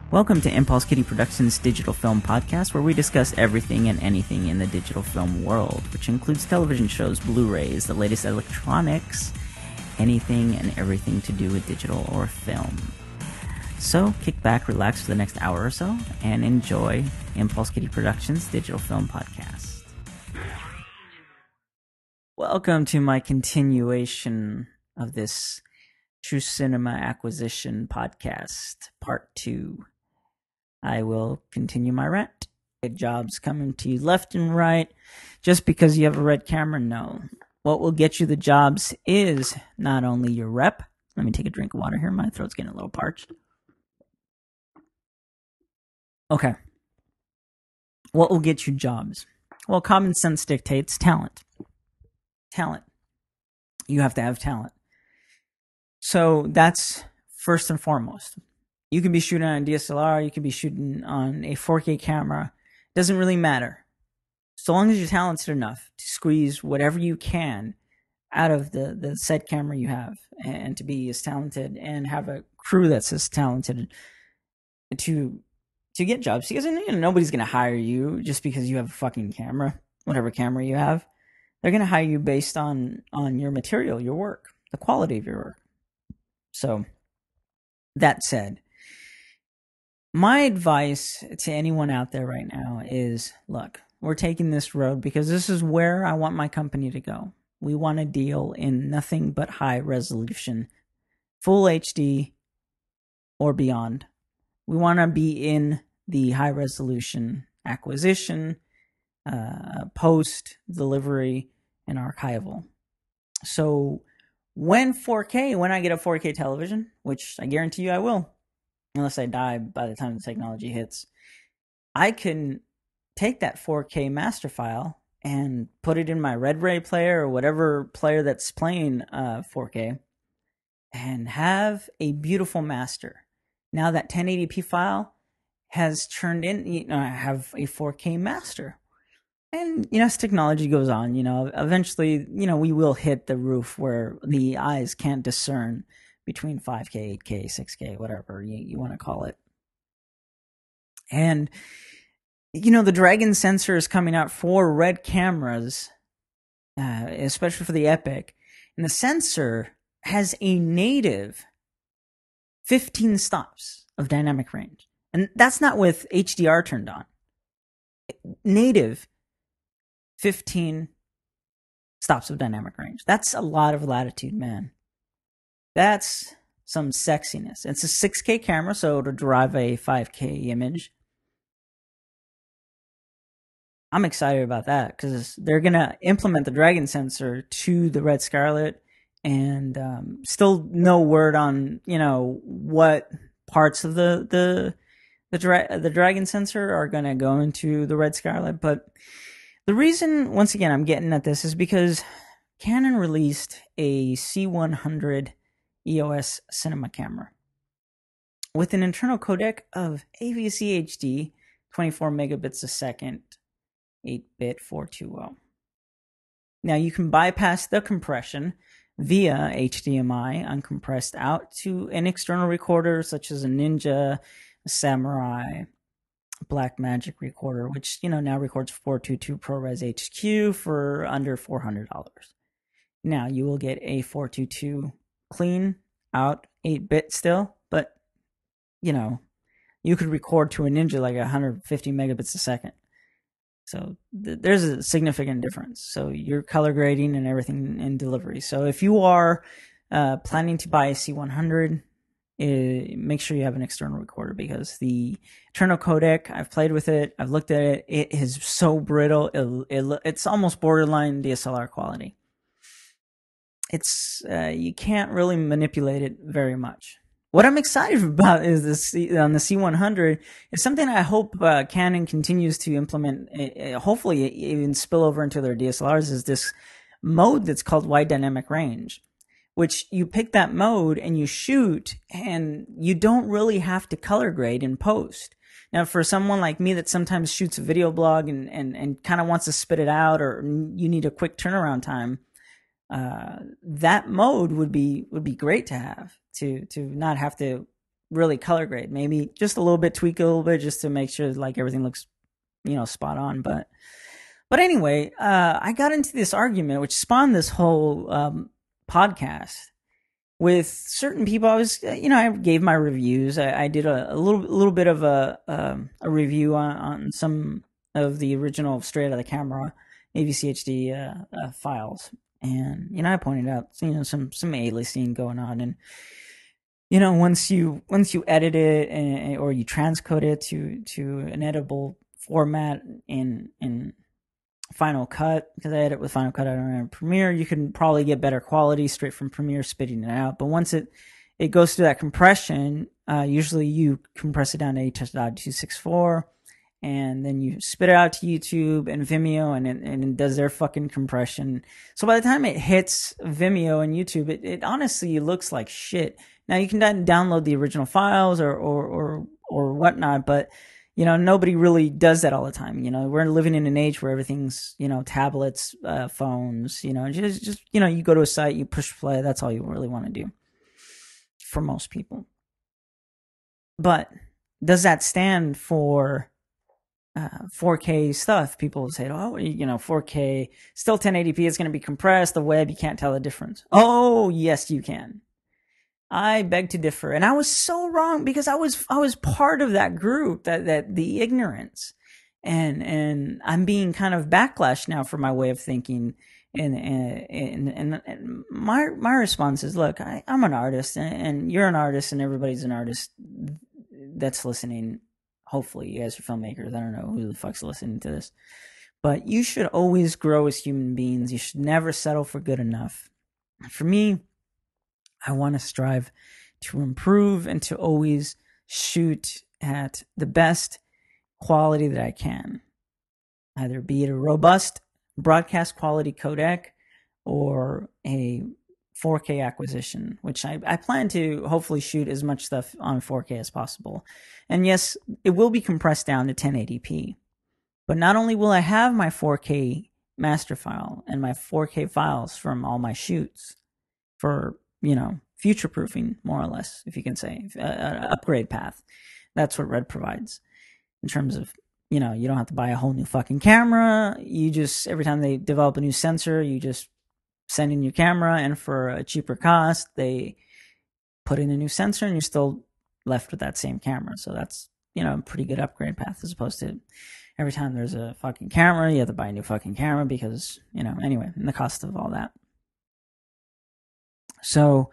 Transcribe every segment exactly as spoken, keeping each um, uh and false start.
Welcome to Impulse Kitty Productions Digital Film Podcast, where we discuss everything and anything in the digital film world, which includes television shows, Blu-rays, the latest electronics, anything and everything to do with digital or film. So, kick back, relax for the next hour or so, and enjoy Impulse Kitty Productions Digital Film Podcast. Welcome to my continuation of this True Cinema Acquisition Podcast, Part two. I will continue my rant. Get jobs coming to you left and right. Just because you have a red camera, no. What will get you the jobs is not only your rep. Let me take a drink of water here. My throat's getting a little parched. Okay. What will get you jobs? Well, common sense dictates talent. Talent. You have to have talent. So that's first and foremost. You can be shooting on a D S L R, you can be shooting on a four K camera. Doesn't really matter. So long as you're talented enough to squeeze whatever you can out of the, the set camera you have, and to be as talented and have a crew that's as talented to to get jobs. Because you know, nobody's going to hire you just because you have a fucking camera, whatever camera you have. They're going to hire you based on, on your material, your work, the quality of your work. So, that said, my advice to anyone out there right now is, look, we're taking this road because this is where I want my company to go. We want to deal in nothing but high resolution, full H D or beyond. We want to be in the high resolution acquisition, uh, post, delivery, and archival. So when four K, when I get a four K television, which I guarantee you I will, unless I die by the time the technology hits, I can take that four K master file and put it in my Red Ray player or whatever player that's playing uh, four K and have a beautiful master. Now that ten eighty p file has turned in, you know, I have a four K master. And, you know, as technology goes on, you know, eventually, you know, we will hit the roof where the eyes can't discern between five K, eight K, six K, whatever you, you want to call it. And, you know, the Dragon sensor is coming out for red cameras, uh, especially for the Epic. And the sensor has a native fifteen stops of dynamic range. And that's not with H D R turned on. Native fifteen stops of dynamic range. That's a lot of latitude, man. That's some sexiness. It's a six K camera, so to derive a five K image. I'm excited about that because they're going to implement the Dragon sensor to the Red Scarlet, and um, still no word on, you know, what parts of the the the, dra- the Dragon sensor are going to go into the Red Scarlet. But the reason, once again, I'm getting at this is because Canon released a C one hundred E O S cinema camera with an internal codec of A V C H D, twenty-four megabits a second, eight bit four twenty. Now you can bypass the compression via H D M I uncompressed out to an external recorder such as a Ninja, a Samurai, Blackmagic recorder, which, you know, now records four twenty-two ProRes H Q for under four hundred dollars. Now you will get a four twenty-two clean out eight bit still, but, you know, you could record to a Ninja like one hundred fifty megabits a second. So th- there's a significant difference. So your color grading and everything in delivery. So if you are uh, planning to buy a C one hundred, It, make sure you have an external recorder, because the internal codec, I've played with it, I've looked at it, it is so brittle, it, it, it's almost borderline D S L R quality. It's uh, you can't really manipulate it very much. What I'm excited about is this on the C one hundred is something I hope uh, Canon continues to implement, uh, hopefully even spill over into their D S L Rs, is this mode that's called wide dynamic range, which you pick that mode and you shoot, and you don't really have to color grade in post. Now, for someone like me that sometimes shoots a video blog and, and, and kind of wants to spit it out, or you need a quick turnaround time, uh, that mode would be would be great to have, to to not have to really color grade. Maybe just a little bit, tweak a little bit just to make sure like everything looks, you know, spot on. But, but anyway, uh, I got into this argument, which spawned this whole, um, podcast with certain people. I was, you know, I gave my reviews. I, I did a, a little, a little bit of a, um, a review on, on some of the original straight out of the camera A V C H D, uh, uh, files. And, you know, I pointed out, you know, some, some aliasing going on. And, you know, once you, once you edit it and, or you transcode it to, to an editable format in, in Final Cut, because I edit with Final Cut, I don't have Premiere, you can probably get better quality straight from Premiere spitting it out. But once it, it goes through that compression, uh, usually you compress it down to H dot two sixty-four. And then you spit it out to YouTube and Vimeo, and it, and it does their fucking compression. So by the time it hits Vimeo and YouTube, it, it honestly looks like shit. Now you can download the original files or, or, or, or whatnot, but, you know, nobody really does that all the time. You know, we're living in an age where everything's, you know, tablets, uh, phones, you know, just, just, you know, you go to a site, you push play. That's all you really want to do for most people. But does that stand for Uh, four K stuff? People will say, oh, you know, four K, still ten eighty p, it's going to be compressed. The web, you can't tell the difference. Oh, yes, you can. I beg to differ. And I was so wrong because I was, I was part of that group, that, that the ignorance. And, and I'm being kind of backlash now for my way of thinking. And, and, and, and my, my response is, look, I, I'm an artist and, and you're an artist and everybody's an artist that's listening. Hopefully you guys are filmmakers. I don't know who the fuck's listening to this, but you should always grow as human beings. You should never settle for good enough. For me, I want to strive to improve and to always shoot at the best quality that I can, either be it a robust broadcast quality codec or a four K acquisition, which I, I plan to hopefully shoot as much stuff on four K as possible. And yes, it will be compressed down to ten eighty p. But not only will I have my four K master file and my four K files from all my shoots for, you know, future proofing, more or less, if you can say, uh, an upgrade path. That's what Red provides in terms of, you know, you don't have to buy a whole new fucking camera. You just, every time they develop a new sensor, you just send in your camera, and for a cheaper cost, they put in a new sensor and you're still left with that same camera. So that's, you know, a pretty good upgrade path, as opposed to every time there's a fucking camera, you have to buy a new fucking camera because, you know, anyway, and the cost of all that. So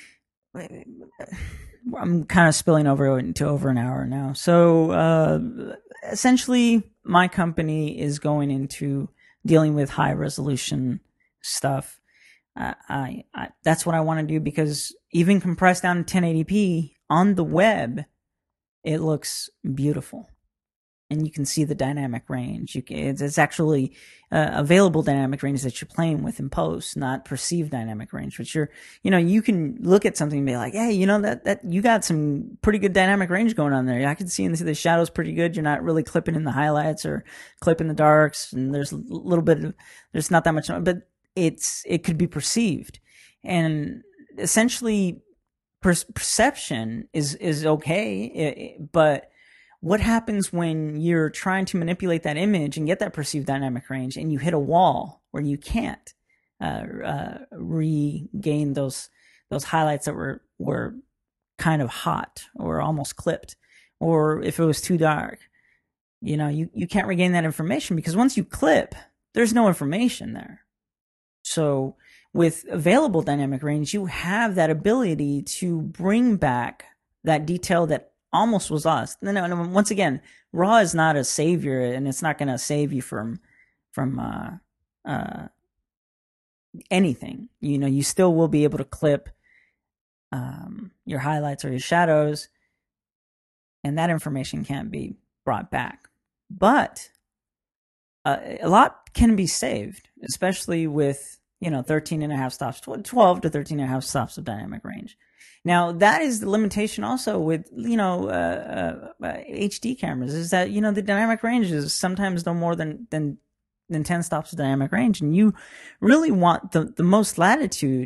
I'm kind of spilling over into over an hour now. So uh, essentially, my company is going into dealing with high resolution stuff. Uh, I, I that's what I want to do, because even compressed down to ten eighty p on the web, it looks beautiful, and you can see the dynamic range. You can, it's, it's actually uh, available dynamic range that you're playing with in post, not perceived dynamic range. Which you're, you know, you can look at something and be like, hey, you know, that that you got some pretty good dynamic range going on there. I can see in the, the shadows pretty good. You're not really clipping in the highlights or clipping the darks, and there's a little bit of, there's not that much, but it's it could be perceived. And essentially per- perception is is okay, it, but what happens when you're trying to manipulate that image and get that perceived dynamic range, and you hit a wall where you can't uh, uh, regain those those highlights that were were kind of hot or almost clipped, or if it was too dark, you know, you you can't regain that information, because once you clip, there's no information there. So with available dynamic range, you have that ability to bring back that detail that almost was lost. And then, once again, RAW is not a savior, and it's not going to save you from from uh, uh, anything. You know, you still will be able to clip um, your highlights or your shadows, and that information can't be brought back. But uh, a lot can be saved, especially with, you know, thirteen and a half stops, twelve to thirteen and a half stops of dynamic range. Now, that is the limitation also with, you know, uh, uh, H D cameras, is that, you know, the dynamic range is sometimes no more than, than, than ten stops of dynamic range. And you really want the, the most latitude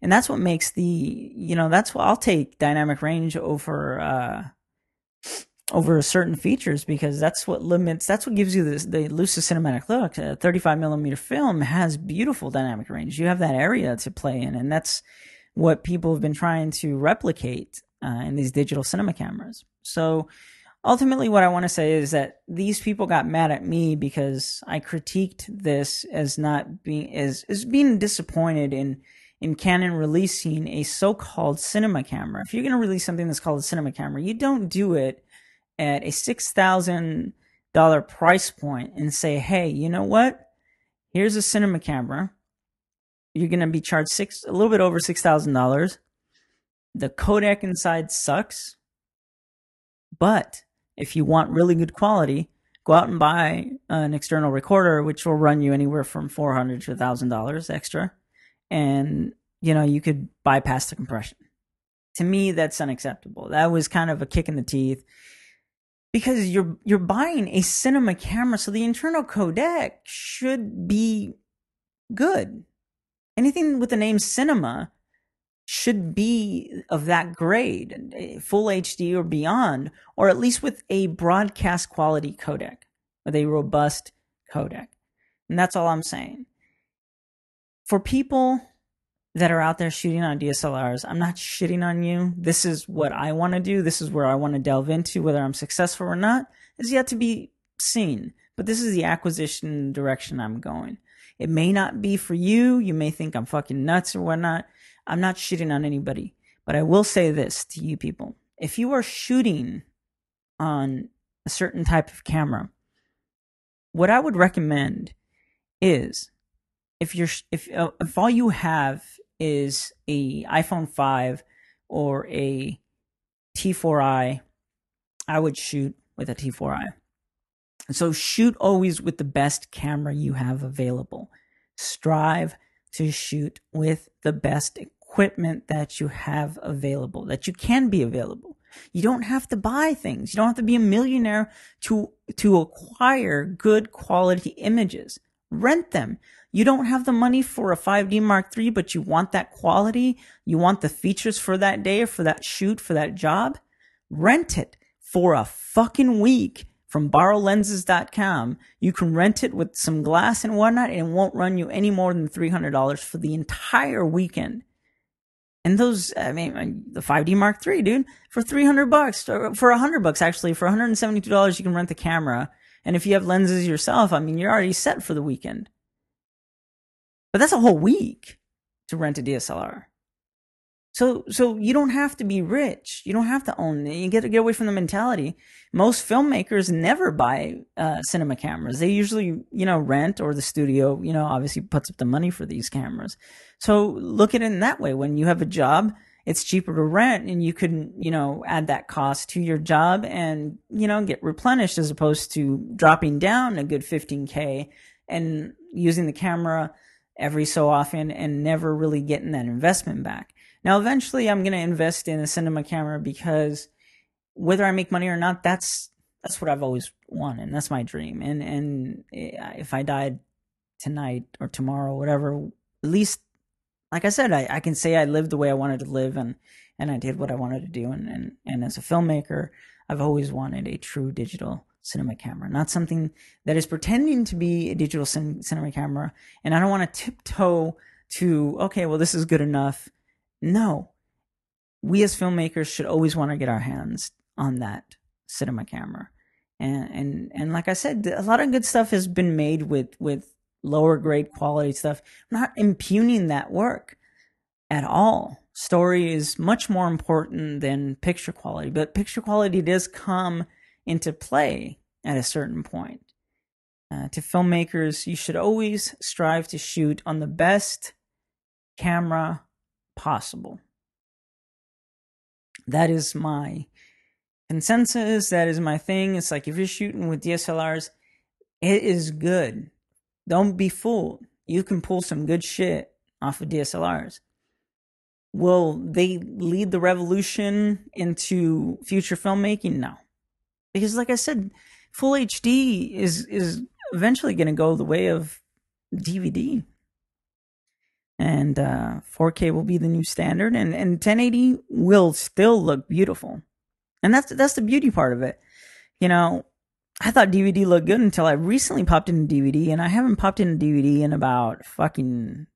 And that's what makes the, you know, that's what I'll take dynamic range over, uh, over certain features, because that's what limits, that's what gives you this, the elusive cinematic look. A thirty-five millimeter film has beautiful dynamic range. You have that area to play in, and that's what people have been trying to replicate uh, in these digital cinema cameras. So ultimately what I want to say is that these people got mad at me because I critiqued this as not being, as, as being disappointed in, in Canon releasing a so-called cinema camera. If you're going to release something that's called a cinema camera, you don't do it at a six thousand dollars price point and say, hey, you know what? Here's a cinema camera. You're going to be charged six, a little bit over six thousand dollars. The codec inside sucks. But if you want really good quality, go out and buy an external recorder, which will run you anywhere from four hundred dollars to one thousand dollars extra. And, you know, you could bypass the compression. To me, that's unacceptable. That was kind of a kick in the teeth. Because you're you're buying a cinema camera, so the internal codec should be good. Anything with the name cinema should be of that grade, full H D or beyond, or at least with a broadcast quality codec, with a robust codec. And that's all I'm saying. For people that are out there shooting on D S L Rs, I'm not shitting on you. This is what I want to do. This is where I want to delve into. Whether I'm successful or not is yet to be seen. But this is the acquisition direction I'm going. It may not be for you. You may think I'm fucking nuts or whatnot. I'm not shitting on anybody. But I will say this to you people. If you are shooting on a certain type of camera, what I would recommend is if you're if uh, if all you have is a iPhone five or a T four i, I would shoot with a T four i. So shoot always with the best camera you have available. Strive to shoot with the best equipment that you have available, that you can be available. You don't have to buy things. You don't have to be a millionaire to to acquire good quality images. Rent them. You don't have the money for a five D Mark three, but you want that quality. You want the features for that day, for that shoot, for that job. Rent it for a fucking week from borrow lenses dot com. You can rent it with some glass and whatnot, and it won't run you any more than three hundred dollars for the entire weekend. And those, I mean, the five D Mark three, dude, for three hundred bucks, or for one hundred bucks actually, for one hundred seventy-two dollars you can rent the camera. And if you have lenses yourself, I mean, you're already set for the weekend. But that's a whole week to rent a D S L R. So, so you don't have to be rich. You don't have to own it. You get to get away from the mentality. Most filmmakers never buy uh, cinema cameras. They usually, you know, rent, or the studio, you know, obviously puts up the money for these cameras. So look at it in that way. When you have a job, it's cheaper to rent, and you can, you know, add that cost to your job and, you know, get replenished, as opposed to dropping down a good fifteen K and using the camera every so often and never really getting that investment back. Now, eventually I'm going to invest in a cinema camera, because whether I make money or not, that's, that's what I've always wanted. And that's my dream. And, and if I died tonight or tomorrow, whatever, at least, like I said, I, I can say I lived the way I wanted to live, and, and I did what I wanted to do. And, and, and as a filmmaker, I've always wanted a true digital cinema camera, not something that is pretending to be a digital cin- cinema camera. And I don't want to tiptoe to, okay, well, this is good enough. No, we as filmmakers should always want to get our hands on that cinema camera. And, and, and like I said, a lot of good stuff has been made with, with lower grade quality stuff. I'm not impugning that work at all. Story is much more important than picture quality, but picture quality does come into play at a certain point. Uh, to filmmakers, you should always strive to shoot on the best camera possible. That is my consensus. That is my thing. It's like, if you're shooting with D S L Rs, it is good. Don't be fooled. You can pull some good shit off of D S L Rs. Will they lead the revolution into future filmmaking? No. Because like I said, full H D is, is eventually going to go the way of D V D. and uh, four K will be the new standard, and, and ten eighty will still look beautiful. And that's that's the beauty part of it. You know, I thought D V D looked good until I recently popped into D V D, and I haven't popped into D V D in about fucking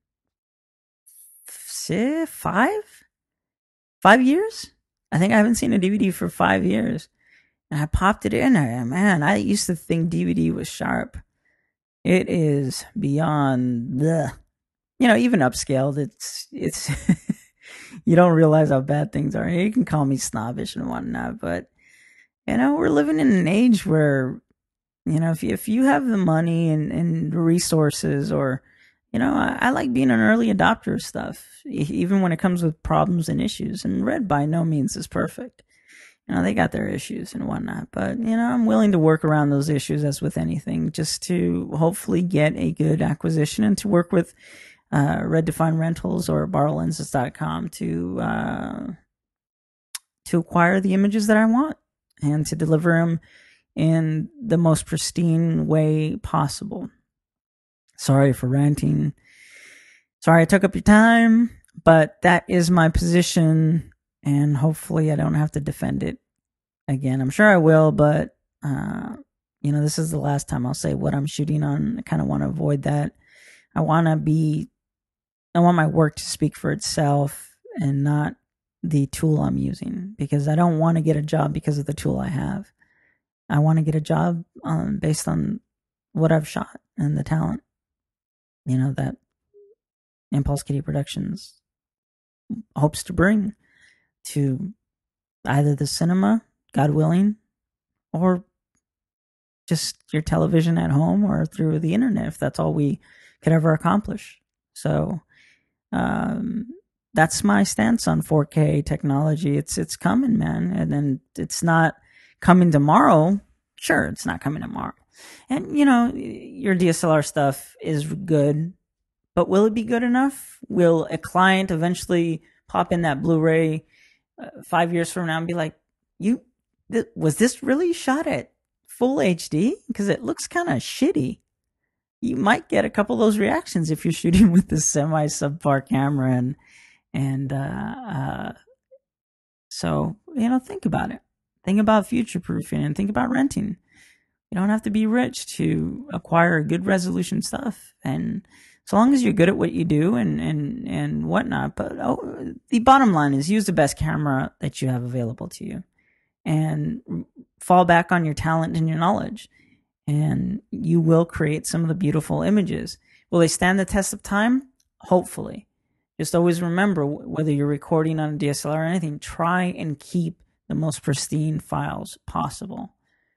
six, five, five years. I think I haven't seen a D V D for five years. And I popped it in there. Man, I used to think D V D was sharp. It is beyond the, you know, even upscaled. It's, it's, you don't realize how bad things are. You can call me snobbish and whatnot, but, you know, we're living in an age where, you know, if you, if you have the money and, and resources, or, you know, I, I like being an early adopter of stuff, even when it comes with problems and issues. And Red by no means is perfect. You know, they got their issues and whatnot, but, you know, I'm willing to work around those issues as with anything, just to hopefully get a good acquisition and to work with uh, Red Define Rentals or borrow lenses dot com to, uh, to acquire the images that I want and to deliver them in the most pristine way possible. Sorry for ranting. Sorry I took up your time, but that is my position, and hopefully I don't have to defend it again. I'm sure I will, but, uh, you know, this is the last time I'll say what I'm shooting on. I kind of want to avoid that. I want to be, I want my work to speak for itself and not the tool I'm using, because I don't want to get a job because of the tool I have. I want to get a job um, based on what I've shot and the talent, you know, that Impulse Kitty Productions hopes to bring to either the cinema, God willing, or just your television at home or through the internet, if that's all we could ever accomplish. So um, that's my stance on four K technology. It's it's coming, man, and then it's not coming tomorrow. Sure, it's not coming tomorrow. And, you know, your D S L R stuff is good, but will it be good enough? Will a client eventually pop in that Blu-ray uh, five years from now and be like, you, th- was this really shot at full H D? Because it looks kind of shitty. You might get a couple of those reactions if you're shooting with this semi subpar camera. And, and, uh, uh, so, you know, think about it. Think about future proofing and think about renting. You don't have to be rich to acquire good resolution stuff. And so long as you're good at what you do and, and, and whatnot. But oh, the bottom line is use the best camera that you have available to you and fall back on your talent and your knowledge. And you will create some of the beautiful images. Will they stand the test of time? Hopefully. Just always remember, whether you're recording on a D S L R or anything, try and keep the most pristine files possible.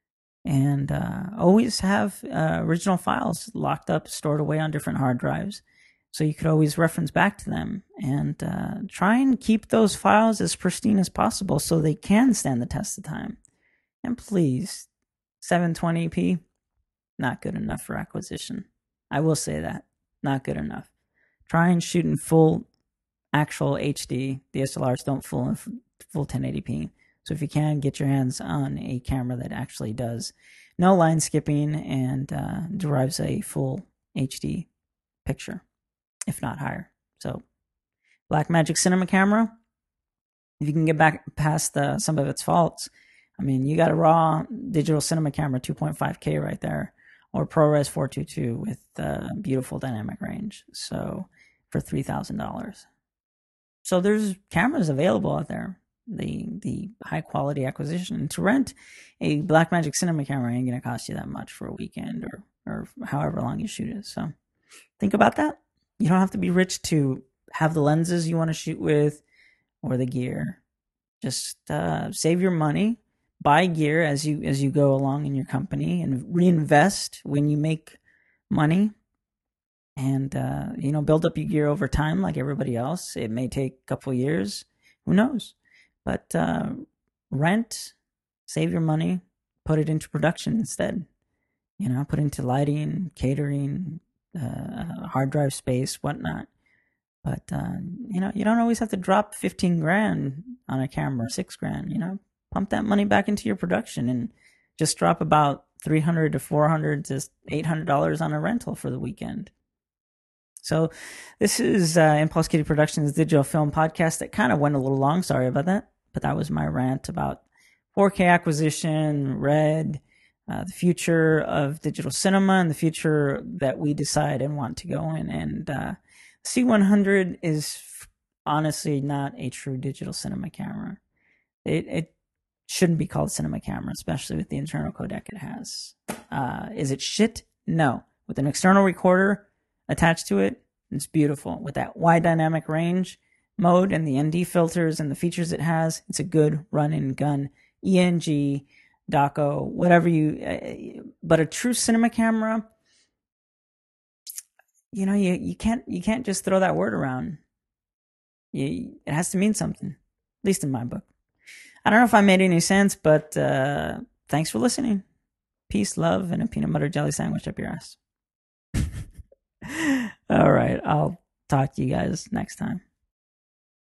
And uh, always have uh, original files locked up, stored away on different hard drives, so you could always reference back to them. And uh, try and keep those files as pristine as possible so they can stand the test of time. And please, seven twenty p, not good enough for acquisition. I will say that. Not good enough. Try and shoot in full actual H D. D S L Rs don't full in full ten eighty p. So if you can, get your hands on a camera that actually does no line skipping and uh, derives a full H D picture, if not higher. So Blackmagic Cinema camera, if you can get back past uh, some of its faults, I mean, you got a raw digital cinema camera, two point five K right there, or ProRes four twenty-two with uh, beautiful dynamic range. So for three thousand dollars. So there's cameras available out there. The the high quality acquisition to rent a Blackmagic Cinema camera ain't gonna cost you that much for a weekend or or however long your shoot is. So think about that. You don't have to be rich to have the lenses you want to shoot with or the gear. Just uh, save your money, buy gear as you as you go along in your company, and reinvest when you make money. And uh, you know, build up your gear over time like everybody else. It may take a couple years. Who knows? But uh, rent, save your money, put it into production instead. You know, put into lighting, catering, uh, hard drive space, whatnot. But uh, you know, you don't always have to drop fifteen grand on a camera, six grand. You know, pump that money back into your production and just drop about three hundred to four hundred to eight hundred dollars on a rental for the weekend. So this is uh, Impulse Kitty Productions digital film podcast that kind of went a little long. Sorry about that. But that was my rant about four K acquisition, Red, uh, the future of digital cinema, and the future that we decide and want to go in. And uh, C one hundred is honestly not a true digital cinema camera. It, it shouldn't be called cinema camera, especially with the internal codec it has. Uh, is it shit? No. With an external recorder attached to it, it's beautiful. With that wide dynamic range mode and the N D filters and the features it has, it's a good run-in gun. E N G, Daco, whatever you... Uh, but a true cinema camera, you know, you, you can't you can't just throw that word around. You, it has to mean something, at least in my book. I don't know if I made any sense, but uh, thanks for listening. Peace, love, and a peanut butter jelly sandwich up your ass. All right. I'll talk to you guys next time.